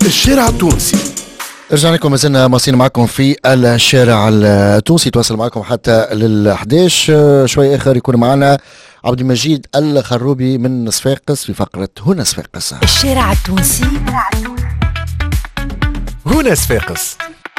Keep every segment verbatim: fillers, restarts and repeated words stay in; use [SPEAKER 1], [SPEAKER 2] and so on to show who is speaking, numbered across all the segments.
[SPEAKER 1] الشارع التونسي.
[SPEAKER 2] رجعنا لكم، مازلنا مواصلين معكم في الشارع التونسي، تواصل معكم حتى للحداش. شوي اخر يكون معنا عبد المجيد الخروبي من صفاقس في فقرة هنا صفاقس.
[SPEAKER 3] الشارع التونسي
[SPEAKER 1] هنا صفاقس.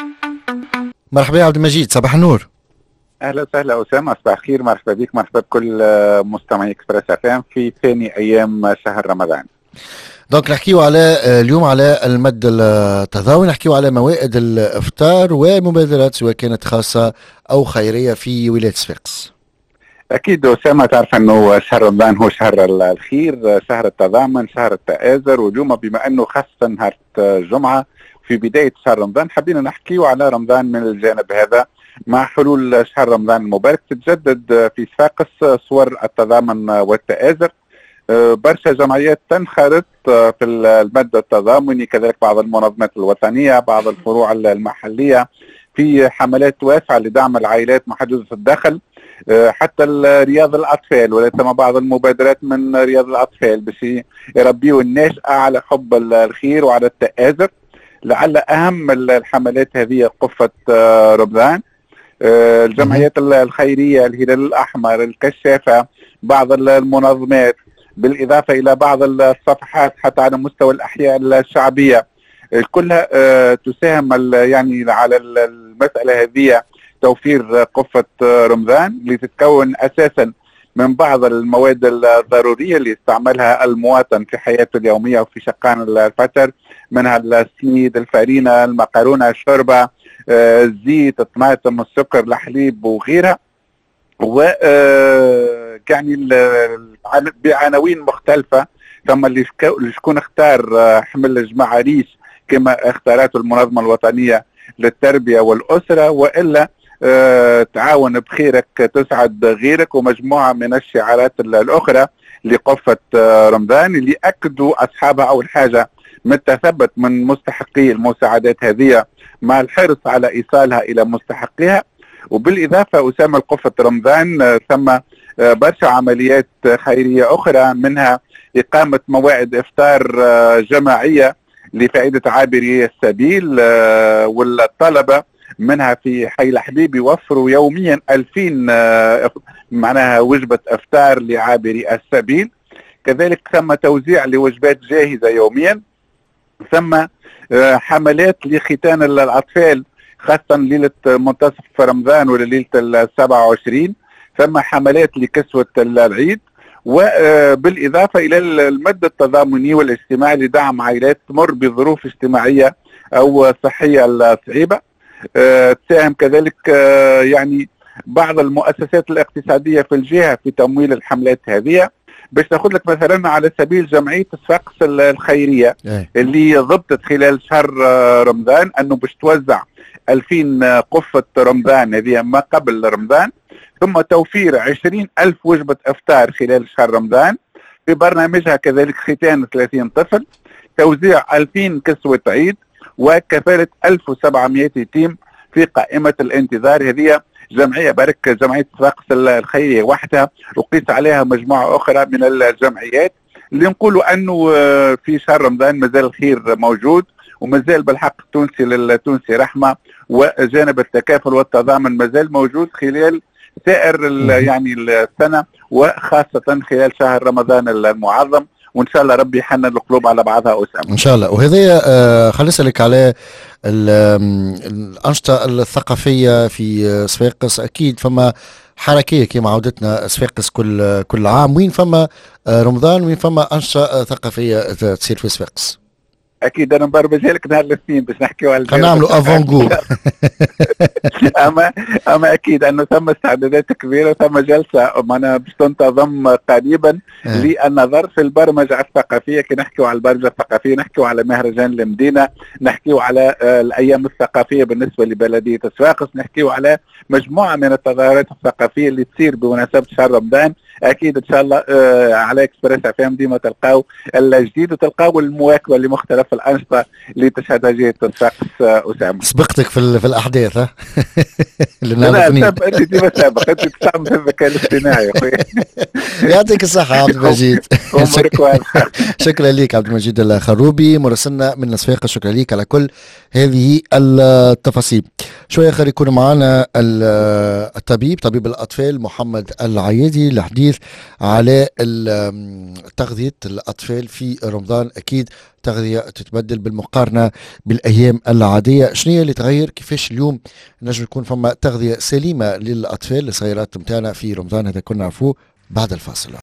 [SPEAKER 2] مرحبا يا عبد المجيد، صباح النور.
[SPEAKER 4] اهلا وسهلا اسامه، صباح الخير، مرحبا بك، مرحبا بكل مستمعي اكسبريس اف ام في ثاني ايام شهر رمضان.
[SPEAKER 2] دونك نحكيو على اليوم على المد التضامن، نحكيو على موائد الافطار ومبادرات سواء كانت خاصه او خيريه في ولايه صفاقس.
[SPEAKER 4] اكيد اسامه، تعرف انه شهر رمضان هو شهر الخير، شهر التضامن، شهر التآزر، واليوم بما انه خاصه نهار الجمعه في بدايه شهر رمضان حبينا نحكيو على رمضان من الجانب هذا. مع حلول شهر رمضان المبارك تتجدد في صفاقس صور التضامن والتآزر. برشا جمعيات تنخرط في المد التضامني، كذلك بعض المنظمات الوطنيه، بعض الفروع المحليه في حملات واسعه لدعم العائلات محدوده الدخل، حتى رياض الاطفال، وليتم بعض المبادرات من رياض الاطفال باش يربيوا الناشئه على حب الخير وعلى التآزر. لعل اهم الحملات هذه قفه رمضان، الجمعيات الخيريه، الهلال الاحمر، الكشافه، بعض المنظمات، بالاضافه الى بعض الصفحات حتى على مستوى الاحياء الشعبيه، كلها تساهم يعني على المساله هذه، توفير قفه رمضان اللي تتكون اساسا من بعض المواد الضروريه اللي يستعملها المواطن في حياته اليوميه وفي شقان الفطر، منها السميد، الفرينه، المقارونه، الشوربه، الزيت، الطماطم، السكر، الحليب وغيرها. و يعني بعناوين مختلفه، ثم اللي شكون اختار حمل الجماعه ريش كما اختارته المنظمه الوطنيه للتربيه والاسره، والا تعاون بخيرك تسعد غيرك، ومجموعه من الشعارات الاخرى لقفه رمضان اللي اكدوا اصحابها اول حاجه من التثبت من مستحقي المساعدات هذه مع الحرص على ايصالها الى مستحقيها. وبالاضافه اسامه لقفه رمضان ثم برشا عمليات خيريه اخرى، منها اقامه موائد افطار جماعيه لفائده عابري السبيل والطلبه، منها في حي الحبيب يوفروا يوميا ألفين معناها وجبه افطار لعابري السبيل. كذلك ثم توزيع لوجبات جاهزه يوميا، ثم حملات لختان الاطفال خاصه ليله منتصف رمضان وليله السبعة وعشرين، ثم حملات لكسوه العيد، وبالاضافه الى المد التضامني والاجتماعي لدعم عائلات تمر بظروف اجتماعيه او صحيه صعيبه. تساهم كذلك يعني بعض المؤسسات الاقتصاديه في الجهه في تمويل الحملات هذه. باش ناخذ لك مثلا على سبيل جمعيه صفاقس الخيريه اللي ضبطت خلال شهر رمضان انه باش توزع ألفين قفه رمضان هذه ما قبل رمضان، ثم توفير عشرين ألف وجبه افطار خلال شهر رمضان، في برنامجها كذلك ختان ثلاثين طفل، توزيع ألفين كسوه عيد، وكفاله ألف وسبعمائة يتيم في قائمه الانتظار. هذه جمعيه برك جمعيه صفاقس الخيريه وحدها، وقيس عليها مجموعه اخرى من الجمعيات اللي نقولوا انه في شهر رمضان مازال الخير موجود، ومازال بالحق التونسي للتونسي رحمه، وجانب التكافل والتضامن مازال موجود خلال سائر يعني السنه، وخاصه خلال شهر رمضان المعظم. وان شاء الله ربي يحنن القلوب على بعضها اسامه ان
[SPEAKER 2] شاء الله. وهذا آه خلينا نسالك على الانشطه الثقافيه في صفاقس. اكيد فما حركيه كما عودتنا صفاقس كل كل عام، وين فما آه رمضان وين فما انشطه ثقافيه تصير في صفاقس؟
[SPEAKER 4] اكيد انا مبرمجها لك نهار الاثنين باش نحكيو على
[SPEAKER 2] خلينا نعملوا افونغو.
[SPEAKER 4] اما اما اكيد انه ثم استعدادات كبيره، ثم جلسه معنا باش تنتظم قريبا للنظر في البرمجه الثقافيه. كي نحكيو على البرمجه الثقافيه نحكيو على مهرجان المدينه، نحكيو على الايام الثقافيه بالنسبه لبلديه صفاقس، نحكيو على مجموعه من التظاهرات الثقافيه اللي تصير بمناسبه شهر رمضان. اكيد ان شاء الله على اكسبريس اف ام ديما تلقاو الجديد وتلقاو المواكبه لمختلف في الانشطه اللي تشهدها جهه صفاقس اسامه.
[SPEAKER 2] سبقتك في في الاحداث ها.
[SPEAKER 4] لا انت انت ديما سابق، انت تستعمل الذكاء الاصطناعي يا اخوي.
[SPEAKER 2] يعطيك الصحه عبد المجيد. شكرا لك عبد المجيد الخروبي مراسلنا من صفاقس، شكرا لك على كل هذه التفاصيل. شويه اخر يكون معنا الطبيب طبيب الاطفال محمد العيادي للحديث على تغذيه الاطفال في رمضان. اكيد تغذيه تتبدل بالمقارنه بالايام العاديه، شنو هي اللي تغير؟ كيفاش اليوم نجم يكون فما تغذيه سليمه للاطفال الصغيرات نتاعنا في رمضان؟ هذا كنا نعرفوه بعد الفاصل.